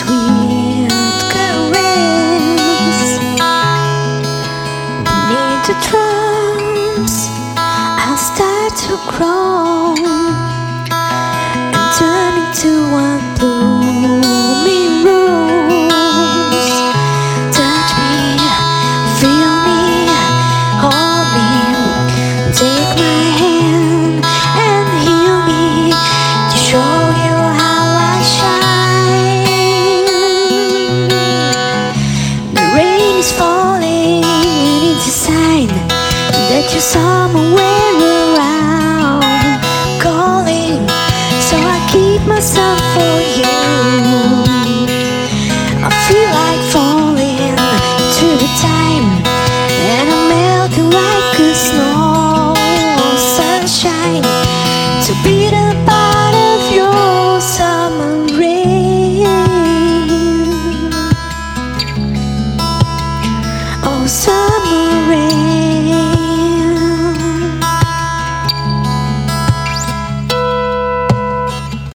sweet caress. Beneath the drums, I'll start to grow and turn into one blooming rose. Touch me, feel me, hold me, take my hand and heal me to show you how I shine. The rain is falling and it's a sign that your summer